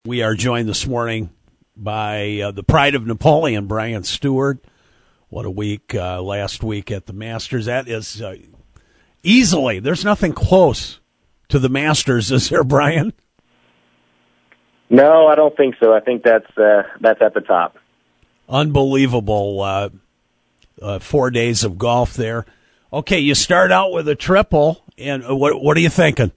We are joined this morning by the pride of Napoleon, Brian Stuard. What a week last week at the Masters. That is easily, there's nothing close to the Masters, is there, Brian? No, I don't think so. I think that's at the top. Unbelievable 4 days of golf there. Okay, you start out with a triple, and what are you thinking?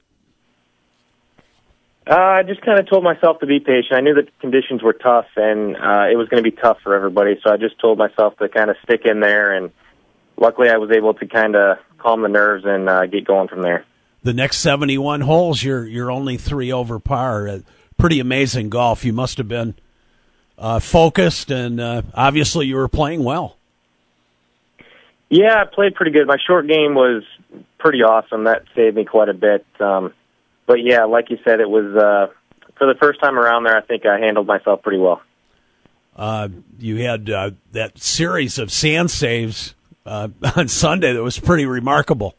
I just kind of told myself to be patient. I knew that conditions were tough, and it was going to be tough for everybody, so I just told myself to kind of stick in there, and luckily I was able to kind of calm the nerves and get going from there. The next 71 holes, you're only 3 over par. Pretty amazing golf. You must have been focused, and obviously you were playing well. Yeah, I played pretty good. My short game was pretty awesome. That saved me quite a bit. But, yeah, like you said, it was for the first time around there, I think I handled myself pretty well. You had that series of sand saves on Sunday that was pretty remarkable.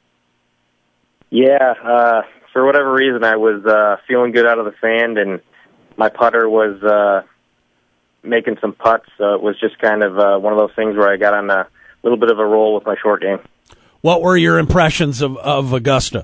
Yeah, for whatever reason, I was feeling good out of the sand, and my putter was making some putts, so it was just kind of one of those things where I got on a little bit of a roll with my short game. What were your impressions of Augusta?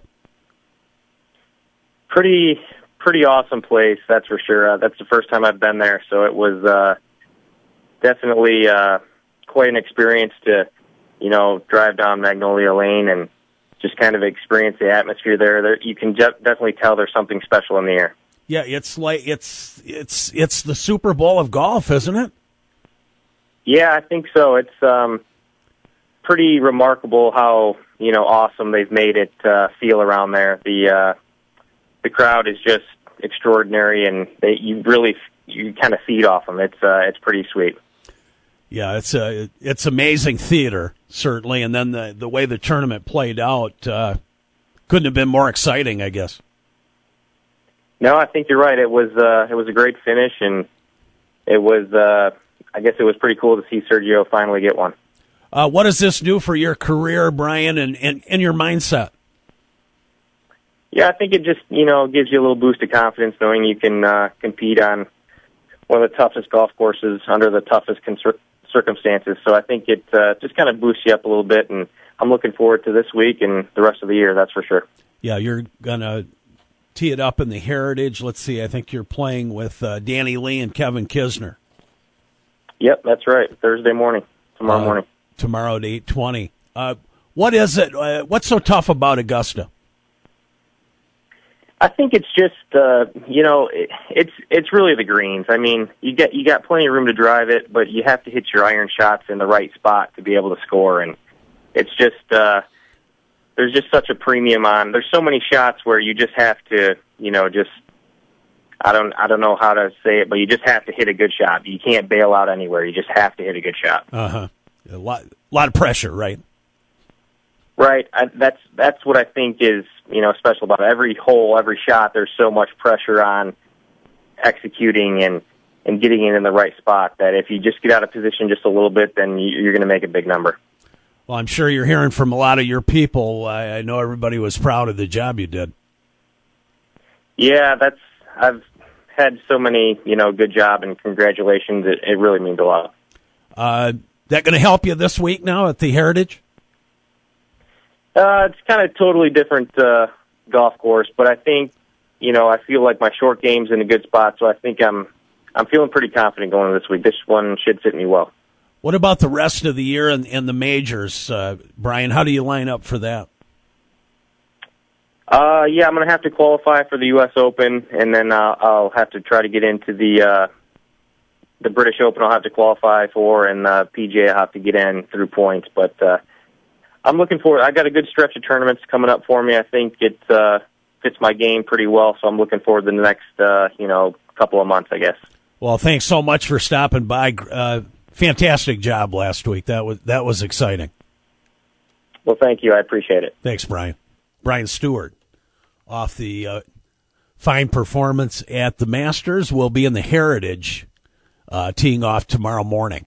Pretty awesome place, that's for sure. That's the first time I've been there, so it was definitely quite an experience to, drive down Magnolia Lane and just kind of experience the atmosphere there. You can definitely tell there's something special in the air. Yeah, it's like it's the Super Bowl of golf, isn't it? Yeah, I think so. It's pretty remarkable how awesome they've made it feel around there. The crowd is just extraordinary, and you kind of feed off them. It's pretty sweet. Yeah, it's amazing theater, certainly, and then the way the tournament played out couldn't have been more exciting, I guess. No, I think you're right. It was a great finish, and it was I guess it was pretty cool to see Sergio finally get one. What does this do for your career, Brian, and your mindset? Yeah, I think it just, gives you a little boost of confidence knowing you can compete on one of the toughest golf courses under the toughest circumstances. So I think it just kind of boosts you up a little bit, and I'm looking forward to this week and the rest of the year, that's for sure. Yeah, you're going to tee it up in the Heritage. Let's see, I think you're playing with Danny Lee and Kevin Kisner. Yep, that's right, Thursday morning, tomorrow morning. Tomorrow at 8:20. What is it? What's so tough about Augusta? I think it's just, it's really the greens. I mean, you got plenty of room to drive it, but you have to hit your iron shots in the right spot to be able to score. And it's just, there's just such a premium on. There's so many shots where you just have to, I don't know how to say it, but you just have to hit a good shot. You can't bail out anywhere. You just have to hit a good shot. Uh-huh. A lot of pressure, right? Right. That's what I think is, special about it. Every hole, every shot, there's so much pressure on executing and getting it in the right spot that if you just get out of position just a little bit, then you're going to make a big number. Well, I'm sure you're hearing from a lot of your people. I know everybody was proud of the job you did. Yeah, I've had so many, good job and congratulations. It really means a lot. That going to help you this week now at the Heritage? It's kind of totally different golf course, but I think, I feel like my short game's in a good spot, so I think I'm feeling pretty confident going into this week. This one should fit me well. What about the rest of the year and the majors, Brian? How do you line up for that? Yeah, I'm going to have to qualify for the U.S. Open, and then I'll have to try to get into the British Open. I'll have to qualify for, and PGA I'll have to get in through points, but I'm looking forward. I got a good stretch of tournaments coming up for me. I think it fits my game pretty well, so I'm looking forward to the next, couple of months, I guess. Well, thanks so much for stopping by. Fantastic job last week. That was exciting. Well, thank you. I appreciate it. Thanks, Brian. Brian Stuard, off the fine performance at the Masters, will be in the Heritage, teeing off tomorrow morning.